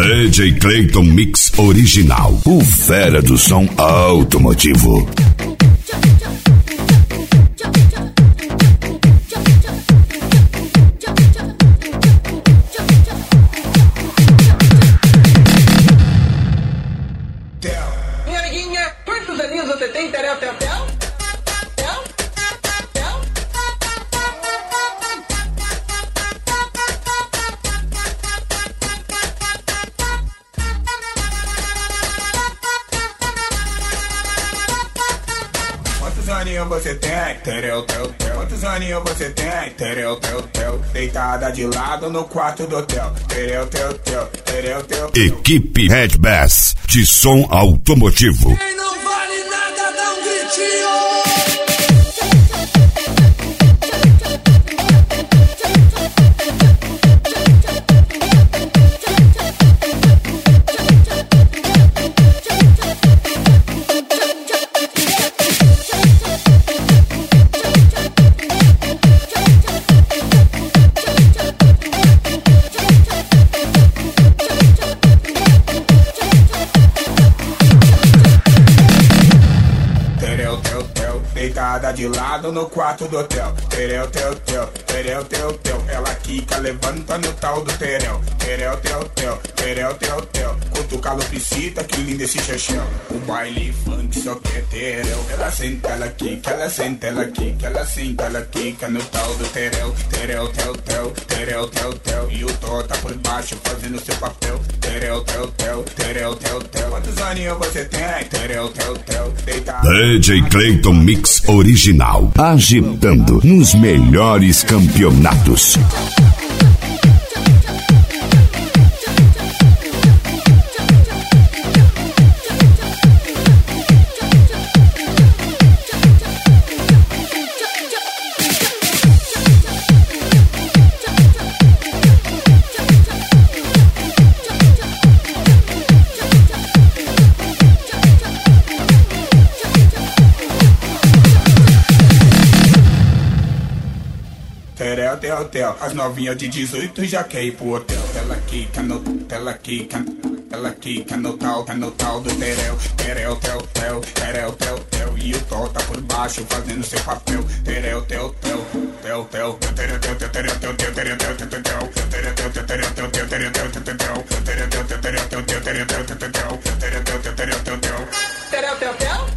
DJ Clayton Mix Original. O fera do som automotivo. Minha amiguinha, quantos aninhos você tem, Terel, Tel, Tel? Quantos aninhos você tem? Terel, tel, tel. Quantos aninhos você tem? Terel, tel, tel. Deitada de lado no quarto do hotel. Terel, tel, tel. Terel, tel, tel. Equipe Red Bass de som automotivo. Quem não vale nada, dá um gritinho! Deitada de lado no quarto do hotel. Terel, tel, tel. Terel, tel, tel. Ela quica, levanta no tal do terel. Terel, tel, tel. Terel, tel, tel. Cutuca a lupicita, que lindo esse chachão. O baile funk só quer terel. Ela senta, ela quica, ela senta, ela quica. Ela senta, ela quica no tal do terel. Terel, tel, tel. Terel, tel, tel. E o Tó tá por baixo fazendo seu papel. Terel, tel, tel. Terel, tel, tel. Quantos aninhos você tem? Terel, tel, tel. Deitada. DJ Clayton Mix Original, agitando nos melhores campeonatos. Terel, tel, tel. As novinhas de 18 já quer ir pro hotel. Ela quica no tal do terel. Terel, tel, tel. Terel, tel, tel. E o Tó tá por baixo fazendo seu papel. Terel, tel, tel. Tel, tel. Terel, tel, tel. Terel, tel, tel. Terel, tel, tel. Terel, tel, tel. Terel, tel, tel. Terel, tel, tel. Terel, tel, tel. Terel, tel, tel. Terel, tel, tel. Terel, tel, tel. Terel, tel, tel. Terel, tel, tel. Terel, tel, tel?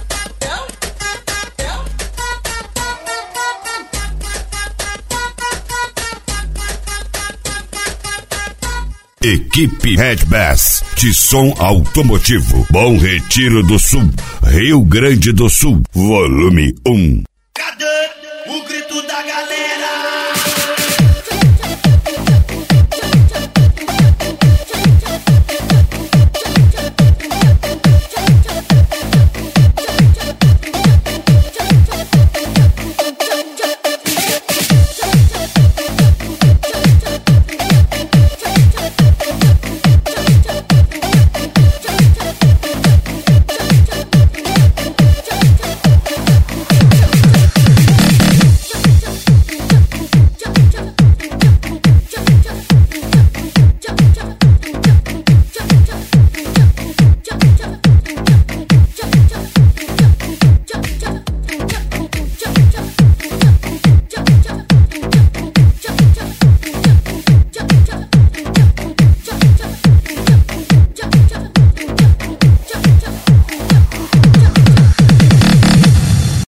Equipe Red Bass de som automotivo. Bom Retiro do Sul, Rio Grande do Sul, volume 1.